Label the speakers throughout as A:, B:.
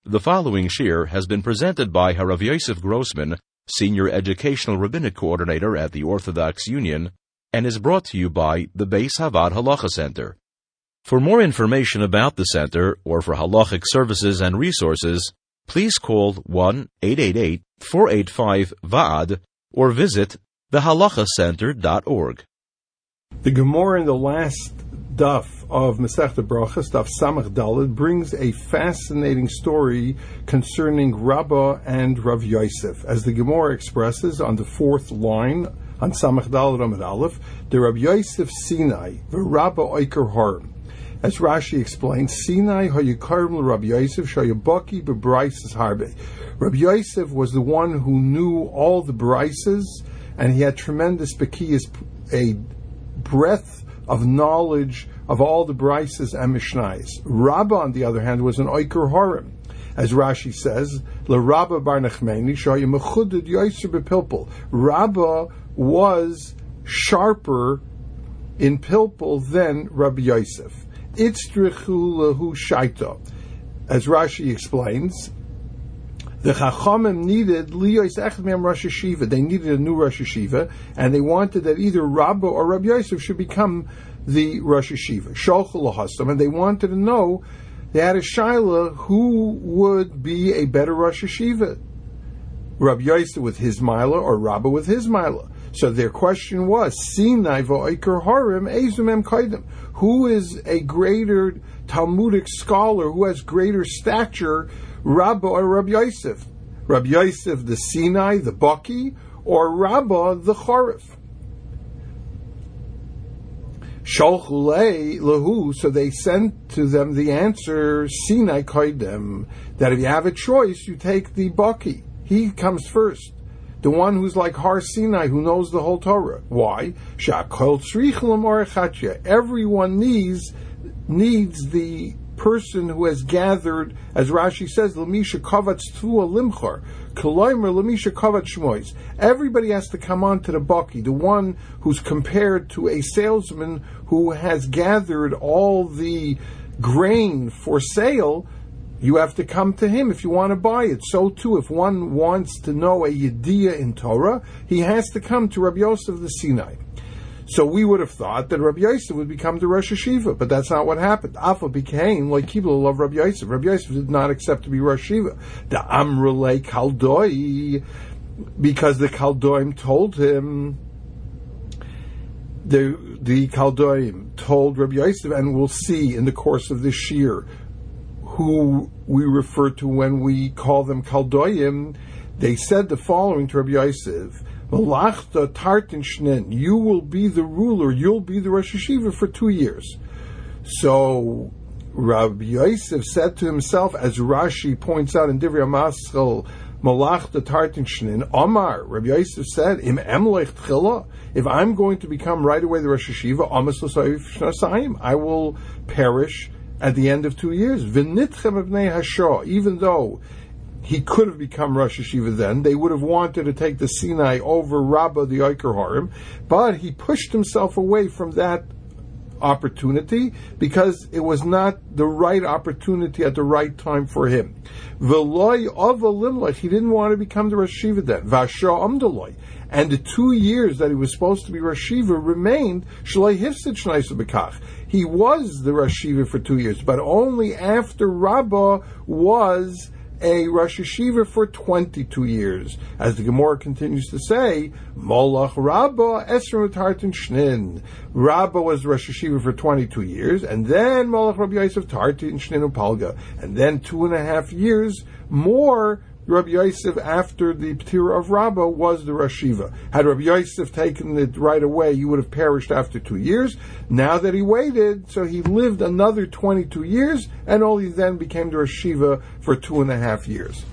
A: The following shir has been presented by Harav Yosef Grossman, Senior Educational Rabbinic Coordinator at the Orthodox Union, and is brought to you by the Beis Havad Halacha Center. For more information about the center or for halachic services and resources, please call 1-888-485-VAAD or visit thehalachacenter.org.
B: The Gemara in the last daf of Masechta Brachos, daf Samach Daled, brings a fascinating story concerning Rabbah and Rav Yosef. As the Gemara expresses on the fourth line, on Samach Daled Amud Aleph, the Rav Yosef Sinai, the Rabbah Oiker Harim. As Rashi explains, Sinai hayikarim Rav Yosef shayabaki bebraises harbe. Rav Yosef was the one who knew all the braises, and he had tremendous bekiyas, a breadth of knowledge of all the braises and mishnayos. Rabbah, on the other hand, was an oiker harim. As Rashi says, Le Rabbah bar Nachmeni shayamachuded Yosef bepilpul. Rabbah was sharper in pilpul than Rabbi Yosef. Itzrichu lahu shaita. As Rashi explains, the Chachamim needed liyos echad me'am Rosh Hashiva. They needed a new Rosh Hashiva, and they wanted that either Rabbah or Rabbi Yosef should become the Rosh Hashiva. Sholchu lahastam, and they wanted to know, they had a shaila, who would be a better Rosh Hashiva? Rabbi Yosef with his milah or Rabbah with his milah? So their question was, Sinai v'oiker harim ezum em kaidim. Who is a greater Talmudic scholar, who has greater stature, Rabbah or Rabbi Yosef? Rabbi Yosef the Sinai, the Baki, or Rabbah the Charif? Shalchulei lahu, so they sent to them the answer, Sinai kaidem, that if you have a choice, you take the Baki. He comes first. The one who's like Har Sinai, who knows the whole Torah. Why? Everyone needs the person who has gathered, as Rashi says, L'misha kavatz tua limchar, Koloimer L'misha kavat shmois. Everybody has to come on to the Baki, the one who's compared to a salesman who has gathered all the grain for sale. You have to come to him if you want to buy it. So too, if one wants to know a Yediyah in Torah, he has to come to Rabbi Yosef the Sinai. So we would have thought that Rabbi Yosef would become the Rosh Hashiva, but that's not what happened. Afa became like Kibla of Rabbi Yosef. Rabbi Yosef did not accept to be Rosh Hashiva. The Amrulei Kaldoi, because the Kaldoim told him, the Kaldoim told Rabbi Yosef, and we'll see in the course of this year, who we refer to when we call them Kaldoyim, they said the following to Rabbi Yosef, Malachta Tartin Shnen, you will be the ruler, you'll be the Rosh Hashiva for 2 years. So Rabbi Yosef said to himself, as Rashi points out in Divrei HaMaschal, Malachta Tartin Shnen, Omar, Rabbi Yosef said, Im Emlech Tchila, if I'm going to become right away the Rosh Hashiva, Amas L'Sayif Shnasayim, I will perish at the end of 2 years. V'nitchem b'nei Hashah, even though he could have become Rosh Hashiva then, they would have wanted to take the Sinai over Rabbah the Oiker Harim, but he pushed himself away from that opportunity because it was not the right opportunity at the right time for him. V'loi avalimlech, he didn't want to become the Rosh Hashiva then. V'ashah amdaloi, and the 2 years that he was supposed to be Rosh Hashiva remained shloi hifsid shnaisa b'kach. He was the Rosh Hashiva for 2 years, but only after Rabbah was a Rosh Hashiva for 22 years. As the Gemara continues to say, Molach Rabbah Esrim Tartin Shnin. Rabbah was Rosh Hashiva for 22 years, and then Molach Rabbi Yosef Tartin Shnin Upalga, and then 2.5 years more. Rabbi Yosef, after the Ptira of Rabbah, was the Rosh Hashiva. Had Rabbi Yosef taken it right away, he would have perished after 2 years. Now that he waited, so he lived another 22 years, and only then became the Rosh Hashiva for 2.5 years.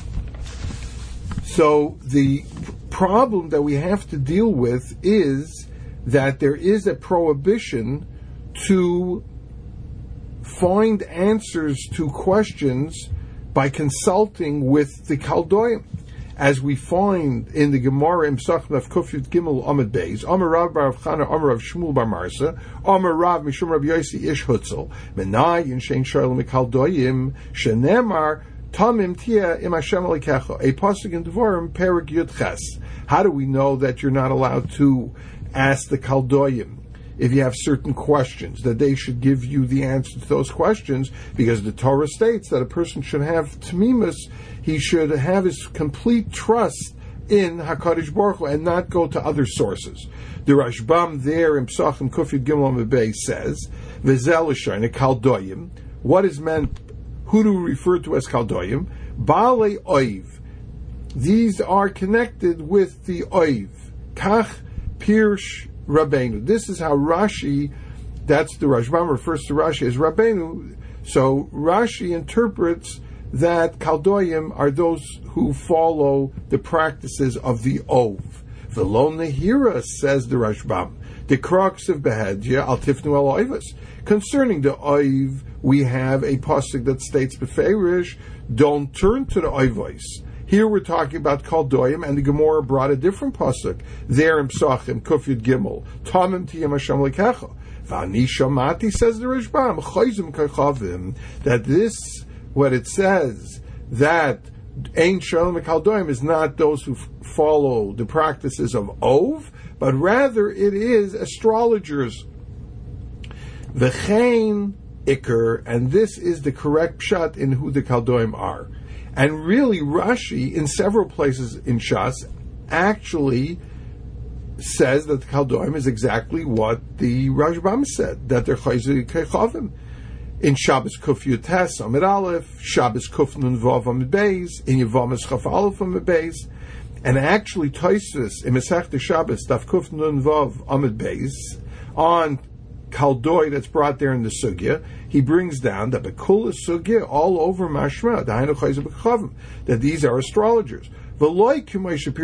B: So the problem that we have to deal with is that there is a prohibition to find answers to questions by consulting with the Kaldoim, as we find in the Gemara in Pesachim of Kufyut Gimel Amud Beis. Amar Rav Bar Chana, Amar Rav Shmuel Bar Marsa, Amar Rav Mishum Rav Yossi Ish Hutzel, Menai in Shein Sharla Mikaldoim, Shenemar Tamim tia im Hashem alikecha, a pasuk in Devarim, Perek Yud Ches. How do we know that you're not allowed to ask the Kaldoyim if you have certain questions, that they should give you the answer to those questions? Because the Torah states that a person should have tamimus, he should have his complete trust in HaKadosh Baruch Hu and not go to other sources. The Rashbam there in Psachim Kufid Gimel Mebei says, V'zel L'shayin, Kaldoyim. What is meant, who do we refer to as Kaldoyim? Baalei Oiv. These are connected with the Oiv. Kach Pirsh Rabbeinu. This is how Rashi, that's the Rashbam refers to Rashi as Rabbeinu. So Rashi interprets that Kaldoyim are those who follow the practices of the Ov. V'lo Nehira, says the Rashbam, the crux of Behedya al tifnu al Oivus. Concerning the Oiv, we have a pasuk that states beferish, don't turn to the Oivos. Here we're talking about Kaldoyim, and the Gemara brought a different pasuk there in Psachim Kuf Yud Gimel, Tamim tiyam Hashem lekecha. V'ani shamati, says the Rashbam, chayzim kachavim, that this, what it says, that Ein Shalom Kaldoyim is not those who follow the practices of Ov, but rather it is astrologers. V'chein Iker, and this is the correct pshat in who the Kaldoyim are. And really, Rashi, in several places in Shas, actually says that the Kaldoyim is exactly what the Rashbam said, that they're chayzer kechavim. In Shabbos Kuf Yutes Amid Aleph, Shabbos Kuf Nun Vav Amid Beis, in Yevamos Chaf Aleph Amid Beis, and actually Tosfos in Masechta Shabbos Daf Kuf Nun Vav Amid Beis on Kaldoy that's brought there in the Sugya, he brings down that Bekula Sugya all over Mashma, that these are astrologers. Not like the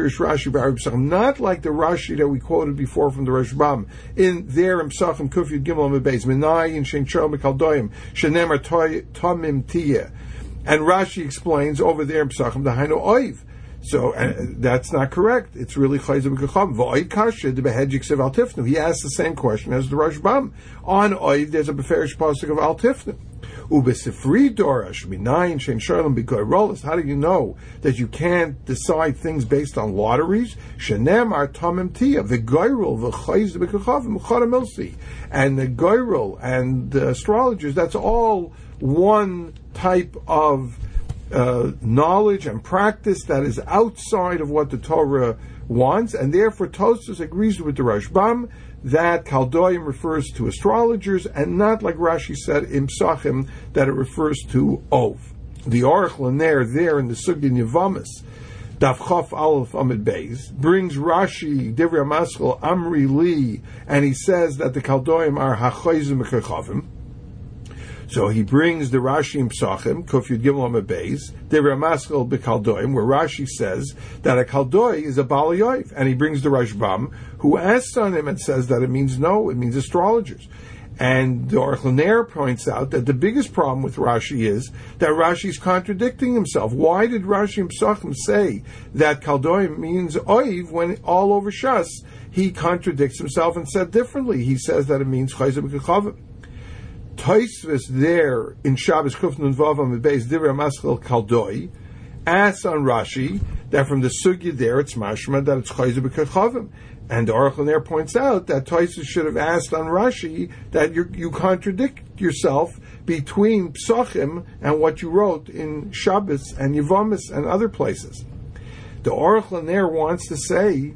B: Rashi that we quoted before from the Rashbam in there in Psachim Kuf Yud Gimel Mebeis Menayin Shein Shalom Kaldoyim Shenemar Tamim Tiyeh, and Rashi explains over there in Psachim the Hainu Oiv. So that's not correct. It's really Chayzim Kacham. V'Oiv Kasha the Behedjik Sev Al Tifnu. He asks the same question as the Rashbam. On Oiv, there's a Beferish pasuk of Al Tifnu. Ubesifri Dorash Minayin Shein Shalom B'Goy Rollus. How do you know that you can't decide things based on lotteries? Shenem Ar Tamim Tia V'Goyrol V'Chayzim Kacham V'Chadamilsi. And the Goyrol and the astrologers, that's all one type of knowledge and practice that is outside of what the Torah wants, and therefore Tosfos agrees with the Rashbam that Kaldoyim refers to astrologers, and not like Rashi said in Psachim that it refers to Ov. The Orachle there in the Sugya Yevamos, Daf Chaf Aleph Amid Beis, brings Rashi Divrei Maskil Amri Li, and he says that the Kaldoyim are Hachayzim Kechavim. So he brings the Rashi in Psachim, Kuf Yud Gimel Amid Beis, Divrei Maskil B'Kaldoyim, where Rashi says that a Kaldoy is a Baalei Oiv, and he brings the Rashbam, who asks on him and says that it means no, it means astrologers. And the Orchler points out that the biggest problem with Rashi is that Rashi is contradicting himself. Why did Rashi in Psachim say that Kaldoyim means Oiv when all over Shas he contradicts himself and said differently? He says that it means Chayzim Kechavim. Tosfos there in Shabbos Kuf Nun Vav Amid Beis Divrei Maskil Kaldoy asks on Rashi that from the Sugya there it's mashma that it's Chayzer B'Kechavim, and the Orachle there points out that Tosfos should have asked on Rashi that you contradict yourself between Psachim and what you wrote in Shabbos and Yevamos and other places. The Orachle there wants to say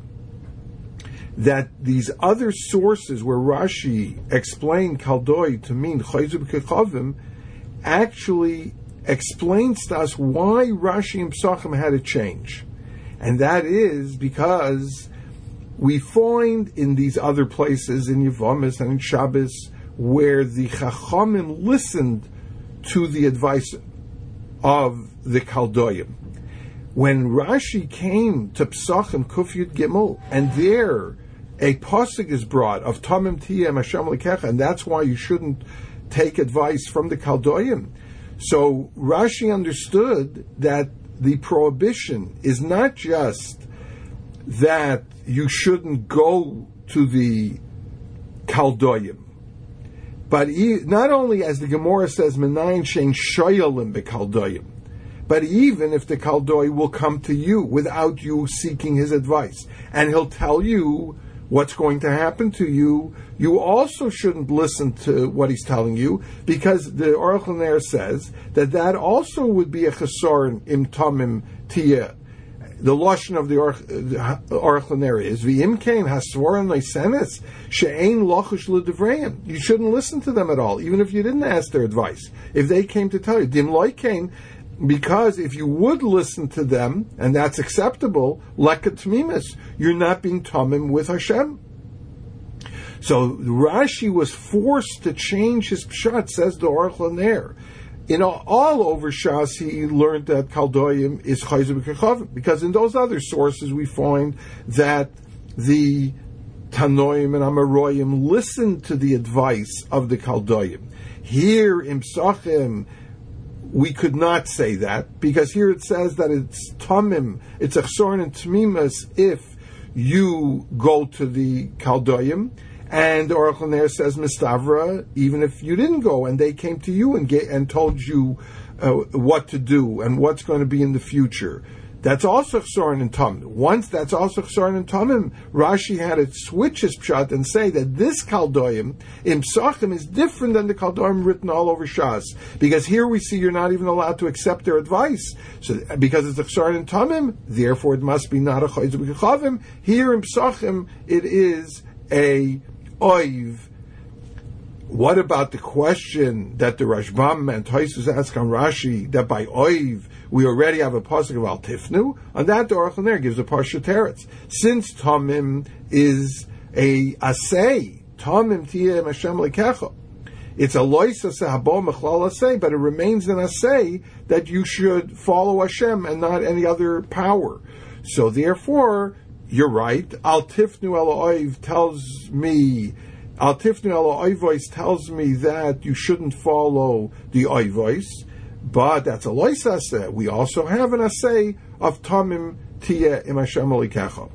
B: that these other sources where Rashi explained Kaldoy to mean Chayzer B'Kechavim actually explains to us why Rashi and Psachim had to change. And that is because we find in these other places, in Yevamos and in Shabbos, where the Chachamim listened to the advice of the Kaldoyim. When Rashi came to Psachim Kuf Yud Gimel, and there a pasuk is brought of Tamim Tiyeh Hashem Lekecha, and that's why you shouldn't take advice from the Kaldoyim. So Rashi understood that the prohibition is not just that you shouldn't go to the Kaldoyim, but not only, as the Gemara says, Menayin Shein Shoyalim B'Kaldoyim, But even if the Kaldoi will come to you without you seeking his advice, and he'll tell you what's going to happen to you, you also shouldn't listen to what he's telling you, because the Aruch LaNer says that also would be a chesaron im tamim tiyeh. The lashon of the Aruch LaNer is v'im kein hasvoran leisenes she'ein lochush l'divreim. You shouldn't listen to them at all, even if you didn't ask their advice. If they came to tell you, dim loy kein, because if you would listen to them, and that's acceptable, leket tmimis, you're not being tamim with Hashem. So Rashi was forced to change his pshat, says the Aruch LaNer. All over Shas, he learned that Kaldoyim is Chayzer B'Kechavim, because in those other sources we find that the Tanoim and Amaroyim listened to the advice of the Kaldoyim. Here in Psachim, we could not say that, because here it says that it's Tamim, it's Achsorn and Tmimas if you go to the Kaldoyim. And the Aruch LaNer says Mistavra, even if you didn't go and they came to you and told you what to do and what's going to be in the future. That's also Chsaron and Tamim. Once that's also Chsaron and Tamim, Rashi had to switch his pshat and say that this Kaldoyim in Psachim is different than the Kaldoyim written all over Shas. Because here we see you're not even allowed to accept their advice. So because it's a Chsaron and Tamim, therefore it must be not a Chayzer B'Kechavim. Here in Psachim it is a Oiv. What about the question that the Rashbam and Tosfos ask on Rashi, that by Oiv we already have a pasuk of Al Tifnu? On that, the Aruch LaNer gives a parsha teretz. Since Tamim is a asay, Tamim tiyeh Hashem lekecha, it's a lois asay habo mechlal asay, but it remains an asay that you should follow Hashem and not any other power. So therefore, you're right. Al Tifnu El Oiv tells me that you shouldn't follow the Oivos, but that's a lois aseh. We also have an aseh of Tamim Tiyeh Im Hashem Elikecha.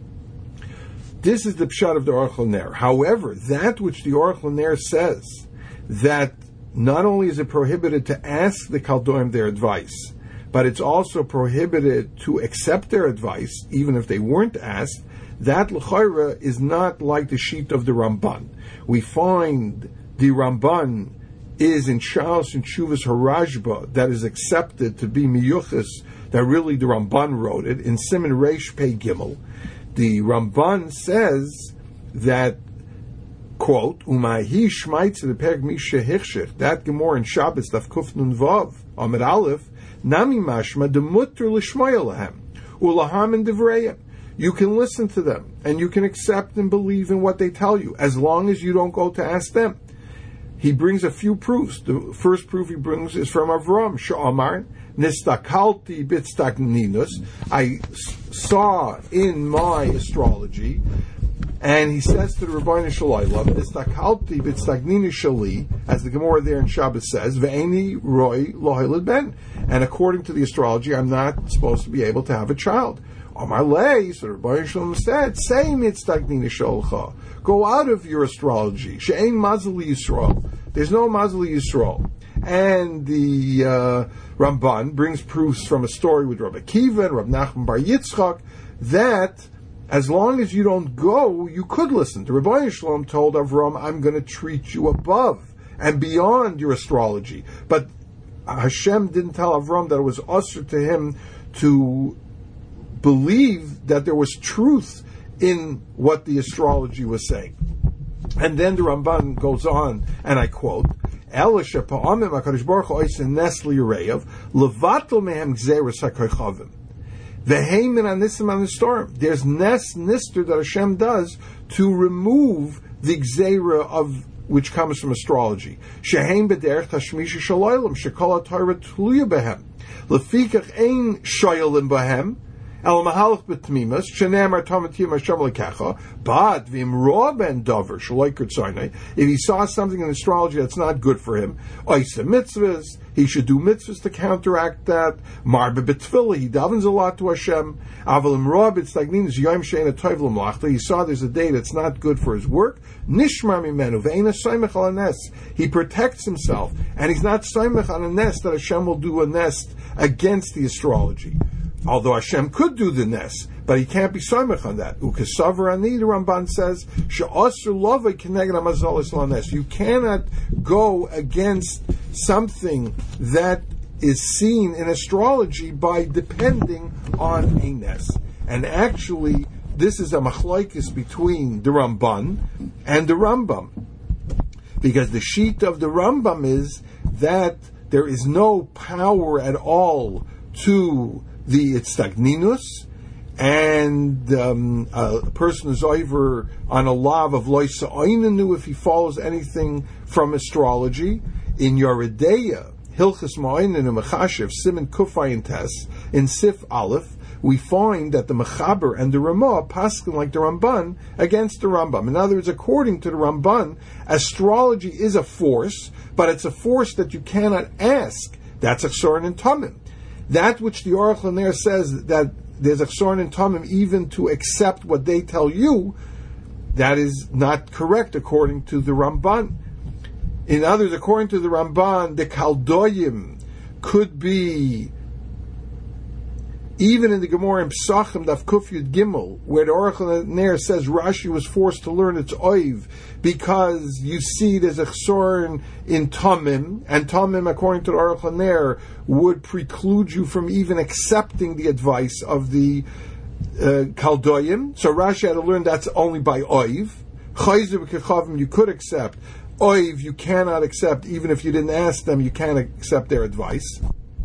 B: This is the pshat of the Aruch LaNer. However, that which the Aruch LaNer says, that not only is it prohibited to ask the Kaldoim their advice, but it's also prohibited to accept their advice, even if they weren't asked, that l'chayra is not like the sheet of the Ramban. We find the Ramban is in Shas and Shuvas Harajba, that is accepted to be miyuchas, that really the Ramban wrote it, in Siman Reish Pei Gimel. The Ramban says that, quote, Umahi shmaitz the perg misha hichshich, that Gemor in Shabbos, Daf Kuf Nun Vav, Amid Aleph, Nami mashma demutter l'shmaya lahem ulaham and divrayim. You can listen to them and you can accept and believe in what they tell you, as long as you don't go to ask them. He brings a few proofs. The first proof he brings is from Avram Sha'amar Nistakalti Bitstagninus. I saw in my astrology. And he says to the Rebbeinu Shalayla, Nistakalti Bitstagnini Shali, as the Gemara there in Shabbos says, Ve'eni Roy Lohilid Ben. And according to the astrology, I'm not supposed to be able to have a child. Amar Lei, so the Rebbeinu Shalayla said, Say Mitstagnini Shalcha. Go out of your astrology. She'ein Mazali Yisrael. There's no Mazali Yisrael. And the Ramban brings proofs from a story with Rabbi Akiva and Rabbi Nachman Bar Yitzchak that as long as you don't go, you could listen. The Rebbeinu Shalom told Avram, I'm going to treat you above and beyond your astrology. But Hashem didn't tell Avram that it was usher to him to believe that there was truth in what the astrology was saying. And then the Ramban goes on, and I quote, Elisha pa'amim HaKadosh Baruch Hu oisen nes li'yireyav, levatel mehem gzeres ha'koichavim. V'heimin anisim on the storm. There's nister that Hashem does to remove the gzeira of which comes from astrology. Sheheim b'derech tashmisha shaloylim shekol ha'torah tluya behem. Lefikach ein shoyelim behem. El mahalach b'tmimas shenemar tamatiyim Hashem lekecha. But v'im roa ben davar shaloy kertzonai. If he saw something in astrology that's not good for him, oisa mitzvahs. He should do mitzvahs to counteract that. Marbe b'tfilah, he davens a lot to Hashem. Avalim roa b'tzagnin is yom she'ena toiv l'mlachta. He saw there's a day that's not good for his work. Nishmar mimenu ve'ena soymech al anes. He protects himself, and he's not soymech on a nest that Hashem will do a nest against the astrology. Although Hashem could do the Nes, but he can't be Soymech on that. Ukesavar ani, the Ramban says, she'asur lovei keneged hamazalos lanes. You cannot go against something that is seen in astrology by depending on a Nes. And actually, this is a machlokes between the Ramban and the Rambam. Because the sheet of the Rambam is that there is no power at all to the Itztagninus, and a person is over on a lav of Loisa Oinanu if he follows anything from astrology. In Yoredeya, Hilchas Ma'oinanu Mechashev, Siman Kufayin Tes, in Sif Aleph, we find that the Mechaber and the Ramah paskin like the Ramban against the Rambam. In other words, according to the Ramban, astrology is a force, but it's a force that you cannot ask. That's Achsorin and Tamim. That which the Aruch LaNer says that there's Achsorin and Tamim even to accept what they tell you, that is not correct according to the Ramban. In others, according to the Ramban, the Kaldoyim could be, even in the Gemara in Psachim, Daf Kuf Yud Gimel, where the Aruch LaNer says Rashi was forced to learn its oiv because you see there's a chsorin in Tamim, and Tamim, according to the Aruch LaNer, would preclude you from even accepting the advice of the Kaldoyim. So Rashi had to learn that's only by oiv. Chayzer v'kechavim you could accept. Oiv you cannot accept, even if you didn't ask them, you can't accept their advice.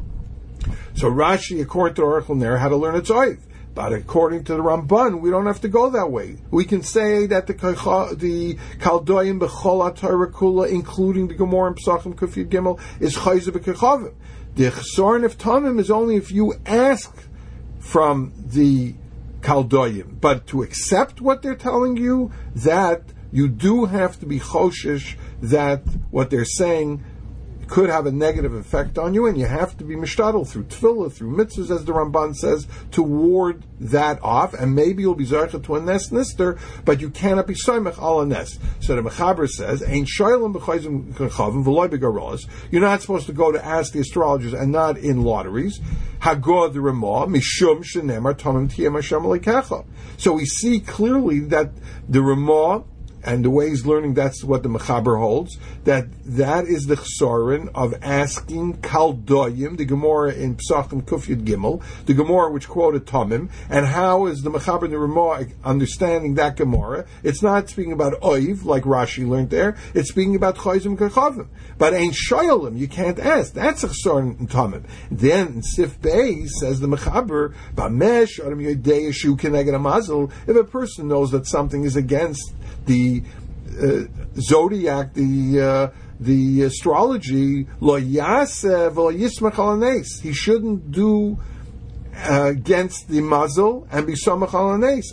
B: So Rashi, according to Aruch LaNer, had to learn its oiv. But according to the Ramban, we don't have to go that way. We can say that the Kaldoyim b'chol HaTorah kula, including the Gemara and Psachim Kuf Yud Gimel, is chayzer v'kechavim. The chsorin of Tamim is only if you ask from the Kaldoyim. But to accept what they're telling you, that you do have to be choshesh that what they're saying could have a negative effect on you, and you have to be mishtadel through tefillah, through mitzvahs, as the Ramban says, to ward that off, and maybe you'll be zarcha to a nes nister, but you cannot be soymech al a nes. So the Mechaber says, Ein shoylem b'chayzim k'chavim v'loy b'garoz. You're not supposed to go to ask the astrologers and not in lotteries. Hagod the Ramah, mishum shenemar tamim tiyem Hashem alekecha. So we see clearly that the Ramah, and the way he's learning, that's what the Mechaber holds, that is the chsorin of asking Kaldoyim, the Gemara in Psachim Kuf Yud Gimel, the Gemara which quoted Tamim, and how is the Mechaber and the Ramah understanding that Gemara? It's not speaking about Oiv, like Rashi learned there, it's speaking about Chayzim Kachavim. But Ein Shoyalim, you can't ask, that's a chsorin in Tamim. Then in Sif Bey, says the Mechaber, Bamesh, Adam Yodei Yeshu Keneged HaMazel, if a person knows that something is against the zodiac, the astrology, lo yasev lo yismach al hanes. He shouldn't do against the mazel and be samach al hanes.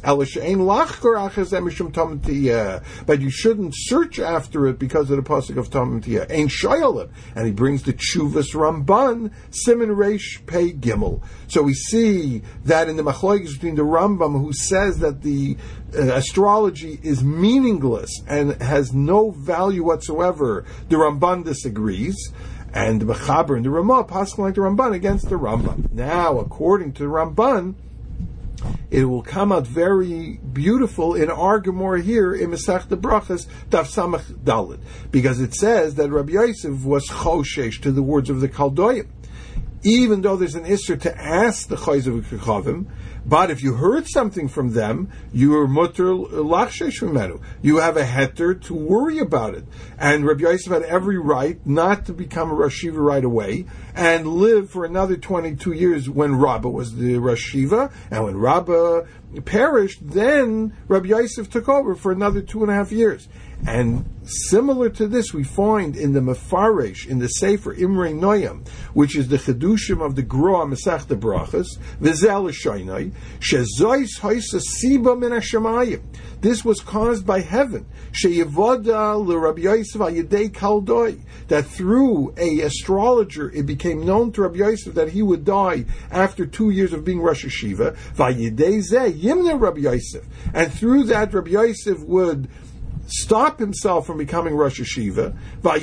B: But you shouldn't search after it because of the pasuk of Tamim Tiyah. Ein shoyalim, and he brings the Tshuvas Ramban Siman Reish Pei Gimel. So we see that in the machlokes between the Rambam, who says that the astrology is meaningless and has no value whatsoever, the Ramban disagrees, and the Mechaber and the Ramah paskin like the Ramban against the Rambam. Now, according to the Ramban, it will come out very beautiful in our Gemara here in Masechta Brachas Daf Samach Dalet, because it says that Rabbi Yosef was choshesh to the words of the Kaldoyim, even though there's an issur to ask the Chayzer v'Kechavim. But if you heard something from them, you are mutter lachshesh mimenu. You have a heter to worry about it. And Rabbi Yosef had every right not to become a Rosh Yeshiva right away and live for another 22 years when Rabbah was the Rosh Yeshiva. And when Rabbah perished, then Rabbi Yosef took over for another 2.5 years. And similar to this, we find in the Mefaresh, in the Sefer Imrei Noyam, which is the Chedushim of the Groa Masechta Brachas, V'zel Shainai, Shezois Hoisa Siba Min HaShamayim. This was caused by heaven. Sheyevoda l'Rabbi Yosef al Yedei Kaldoi, that through a astrologer it became known to Rabbi Yosef that he would die after 2 years of being Rosh Yeshiva. V'Yedei Zeh Yimna Rabbi Yosef, and through that Rabbi Yosef would stop himself from becoming Rosh Yeshiva.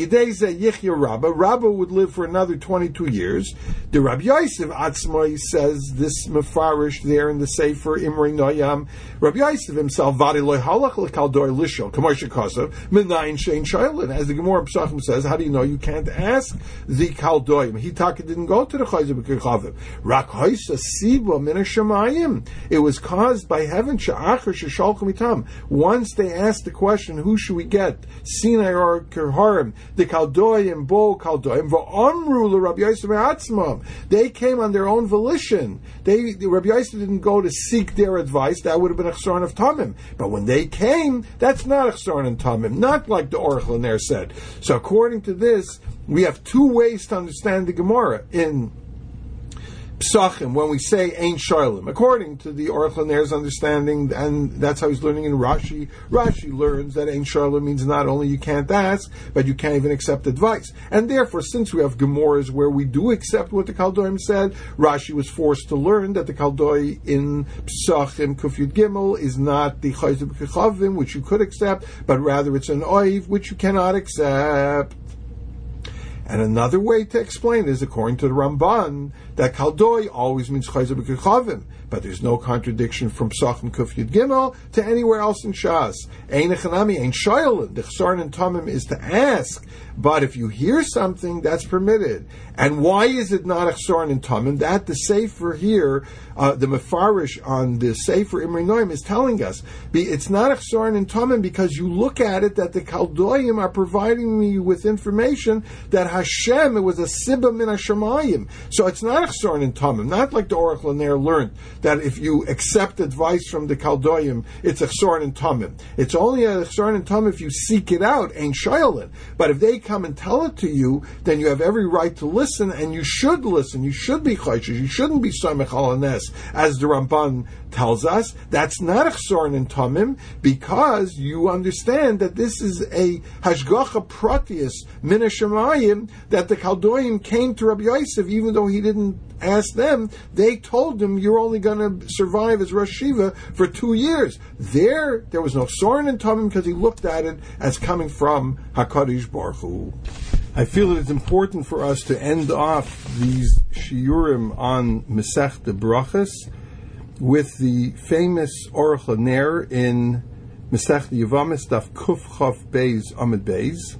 B: Rabba would live for another 22 years. The Rabbi Yosef Atzmai says this mefarish there in the Sefer Imrei Noyam. Rabbi Yosef himself, Vadi loy halach lekaldoi lishol, Kamosha Kosav, Menayin Shein Shailin. As the Gemara Pesachim says, how do you know you can't ask the Kaldoim? Hitaka didn't go to the Chayzer B'Kechavim. Rak Hoysa Siba Min HaShamayim. It was caused by heaven. Sha'achar Shesholchim Itam. Once they asked the question, who should we get? Sinai or Kerharim? The Kaldoim, Bo Kaldoim, V'Amru LeRabbi Yosef Atzmam. They came on their own volition. Rabbi Yosef didn't go to seek their advice. That would have been a Chsaron of Tamim. But when they came, that's not a Chsaron of Tamim. Not like the Aruch LaNer said. So according to this, we have two ways to understand the Gemara in Pesachim when we say Ein Sharlim. According to the Aruch LaNer's understanding, and that's how he's learning in Rashi, Rashi learns that Ein Sharlim means not only you can't ask, but you can't even accept advice. And therefore, since we have Gemaras where we do accept what the Kaldoim said, Rashi was forced to learn that the Kaldoi in Pesachim Kuf Yud Gimel is not the Chayzer B'Kechavim, which you could accept, but rather it's an Oiv, which you cannot accept. And another way to explain is, according to the Ramban, that Kaldoi always means Chayzer B'Kechavim, but there's no contradiction from Pesachim Kuf Yud Gimel to anywhere else in Shas. Ein Echanami, Ein Shailin. The Chsaron and Tamim is to ask, but if you hear something, that's permitted. And why is it not a Chsaron and Tamim? That the Sefer here, the Mefarish on the Sefer Imrei Noam is telling us. It's not a Chsaron and Tamim because you look at it that the Kaldoim are providing me with information that Hashem, it was a Sibba Min HaShamayim. So it's not a Chsaron and Tamim, not like the Aruch LaNer learned, that if you accept advice from the Kaldoim, it's a Chsaron and Tamim. It's only a Chsaron and Tamim if you seek it out, Ein Shailin. But if they come and tell it to you, then you have every right to listen, and you should listen. You should be Chayshish. You shouldn't be Samech Al Hanes, as the Ramban tells us. That's not a Chsaron and Tamim, because you understand that this is a Hashgacha Pratius Min HaShamayim, that the Kaldoim came to Rabbi Yosef, even though he didn't ask them. They told him, you're only going to survive as Rosh Shiva for 2 years. There was no Chsaron and Tamim because he looked at it as coming from HaKadosh Baruch Hu. I feel that it's important for us to end off these shiurim on Masechta Brachos with the famous Aruch LaNer in Masechta Yevamos Daf Kuf Chaf Beis Amud Beis,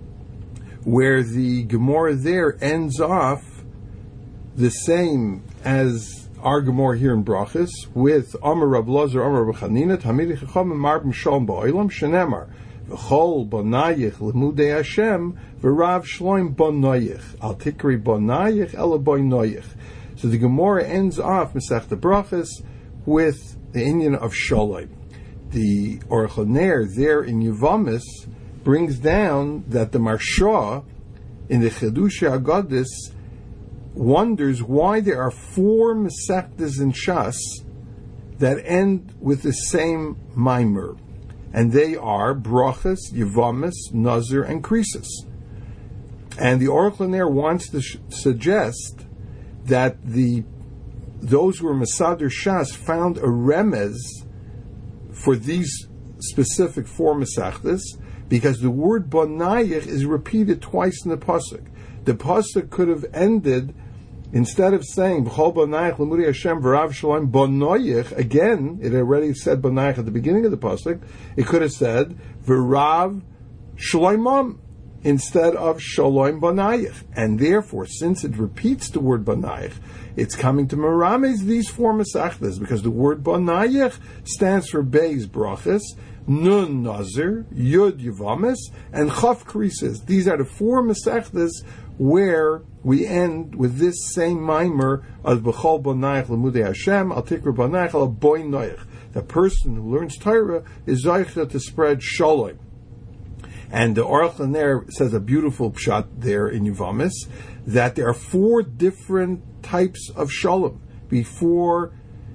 B: where the Gemara there ends off the same as our Gemara here in Brachos, with Amar Rab Lazar, Amar Rab Chanina, Tamid Chacham Marbim Shalom Ba'olam Shenemar V'chol Bonayich Lemudei Hashem V'Rav Shloim Bonayich Al Tikri Bonayich Ela Bonayich. So the Gemara ends off Masechta Brachos with the Inyan of Shalom. The Aruch LaNer there in Yevamos brings down that the Marsha in the Chedusha Agadis wonders why there are 4 Masechtas in Shas that end with the same Maimer, and they are Brachos, Yevamos, Nazir, and Krisos. And the Aruch LaNer wants to suggest that those who were Masader Shas found a remez for these specific 4 Masechtas, because the word Bonayich is repeated twice in the pasuk. The pasuk could have ended, instead of saying B'chol Bonayich Lemudei Hashem V'Rav Shalom Bonayich, again, it already said Bonayich at the beginning of the pasuk. It could have said V'Rav Shalomam instead of Shalom Bonayich. And therefore, since it repeats the word Bonayich, it's coming to Merames these 4 Masechtas, because the word Bonayich stands for Beis Brachos, Nun Nazir, Yud Yevamos, and Chaf Krisos. These are the 4 Masechtas where we end with this same Maimer of B'chol Bonayich Lemudei Hashem Al Tikra Bonayich Al Boy Noich. The person who learns Torah is Zaycha to spread Shalom. And the Aruch LaNer says a beautiful pshat there in Yevamos, that there are 4 different types of Shalom before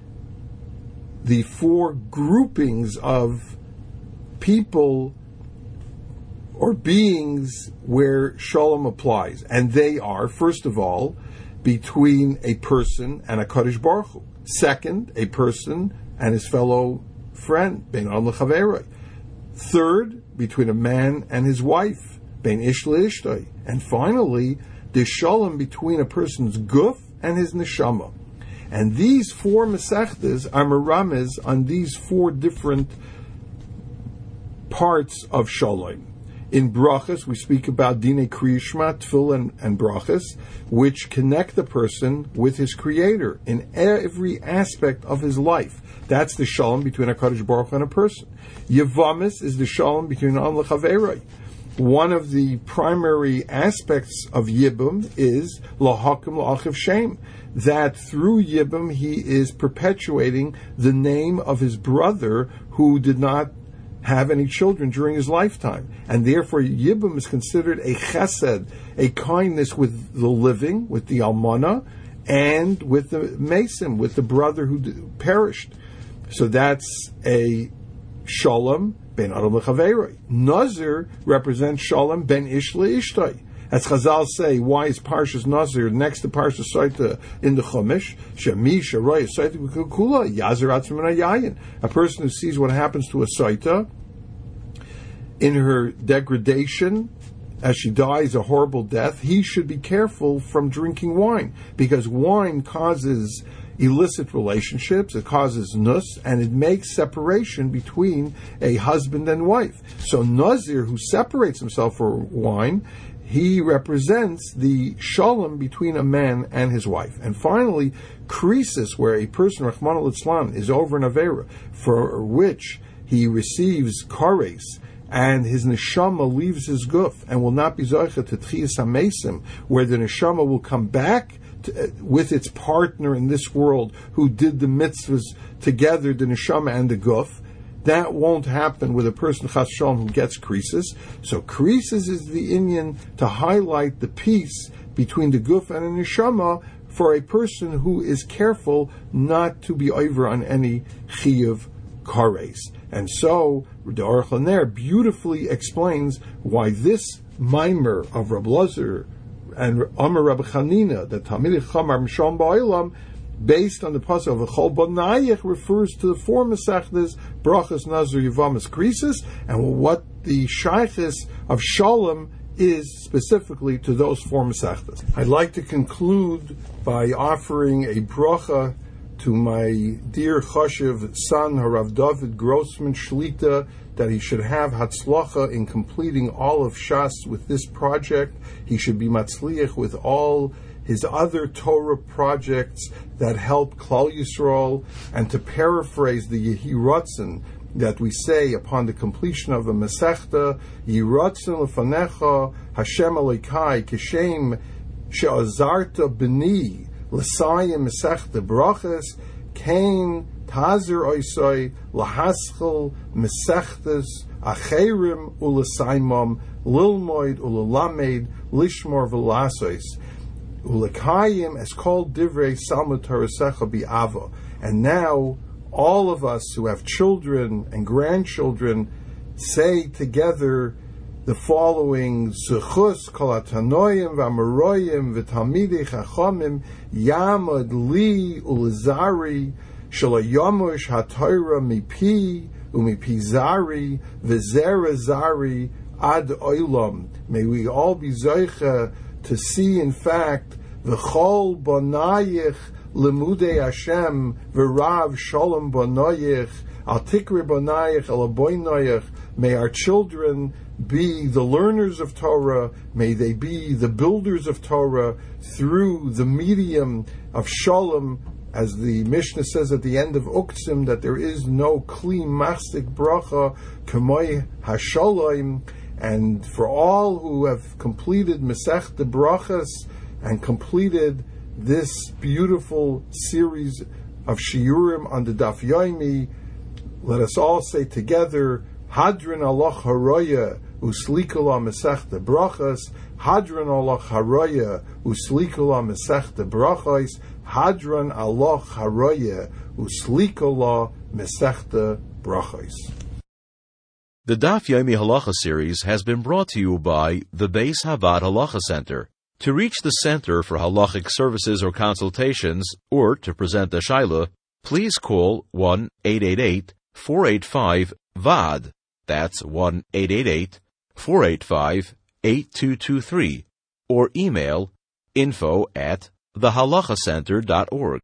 B: the 4 groupings of people or beings where Shalom applies. And they are, first of all, between a person and a Kadosh Baruch Hu. Second, a person and his fellow friend, Ben Al L'Chaveroi. Third, between a man and his wife, bein ish le'ishtoi. And finally, the shalom between a person's guf and his neshama. And these four mesechtas are merames on these four different parts of shalom. In brachas, we speak about dinei kriya shema, tefillah, and brachas, which connect the person with his creator in every aspect of his life. That's the shalom between HaKadosh Baruch Hu and a person. Yevamis is the shalom between Am l'chaveroi. One of the primary aspects of Yibum is lahakim la'achiv shem, that through Yibum he is perpetuating the name of his brother who did not have any children during his lifetime. And therefore Yibum is considered a chesed, a kindness with the living, with the almana, and with the mesim, with the brother who perished. So that's a shalom ben adam lechaveroi. Nazir represents shalom ben ish le'ishtoi. As Chazal say, why is Parshas Nazir next to Parshas Saita in the Chumash? Shemi sharoy Saita kula yazir atzmin hayayin. A person who sees what happens to a Saita in her degradation, as she dies a horrible death, he should be careful from drinking wine, because wine causes illicit relationships, it causes nus, and it makes separation between a husband and wife. So Nazir, who separates himself for wine, he represents the shalom between a man and his wife. And finally, krisis, where a person, Rahman al-Islam, is over an avera, for which he receives kares, and his neshama leaves his guf, and will not be zoicha to tchiyas hamesim, where the neshama will come back with its partner in this world who did the mitzvahs together, the neshama and the guf. That won't happen with a person chas shalom who gets krisis. So krisis is the inyan to highlight the peace between the guf and the neshama for a person who is careful not to be over on any chiyuv kares. And so the Aruch LaNer beautifully explains why this mimer of Reb Lazar and Amar Rabbi Chanina, that Talmidei Chamar Misham Ba'olam, based on the pasuk of Chol Bonayich, refers to the four mesechtas, brachas, nazir, yivamis, krisis, and what the shaychus of shalom is specifically to those four mesechtas. I'd like to conclude by offering a bracha to my dear chashiv son, Harav David Grossman Shlita, that he should have hatzlacha in completing all of Shas with this project. He should be matzliach with all his other Torah projects that help Klal Yisrael. And to paraphrase the Yehi Ratzon that we say upon the completion of a Masechta, Yehi Ratzon lefanecha Hashem Elokai kishem she'azarta b'ni l'sayim Masechta brachas kain Tazer oisoi lahaschel mesechtes acherim ulesaimam lilmoid ulelamed lishmor velasois ulekayim as called divrei salmud tarasecha bi'ava. And now all of us who have children and grandchildren say together the following zechus kol hatanoim v'amaroyim v'talmidei chachamim yamad li ulezari Shalayamush HaTorah mipi umipi zari v'zera zari ad olam. May we all be zoicha to see, in fact, v'chol bonayich lemudei Hashem v'rav shalom bonayich al tikri bonayich al aboynoyich. May our children be the learners of Torah. May they be the builders of Torah through the medium of shalom. As the Mishnah says at the end of Uktzim, that there is no kli mastik bracha k'moi hashalom. And for all who have completed Masechta Brachas and completed this beautiful series of shiurim on the Daf Yomi, let us all say together, Hadran Allah Haroya Uslikula Masechta Brachas, Hadran Allah Haroya Uslikula Masechta Brachas, Hadran Allah Haroya Uslikola Mesechta Brachos.
A: The Daf Yomi Halacha series has been brought to you by the Beis Havad Halacha Center. To reach the Center for Halachic Services or Consultations, or to present a Shaila, please call 1-888-485-VAD. That's 1-888-485-8223, or email info@thehalachacenter.org.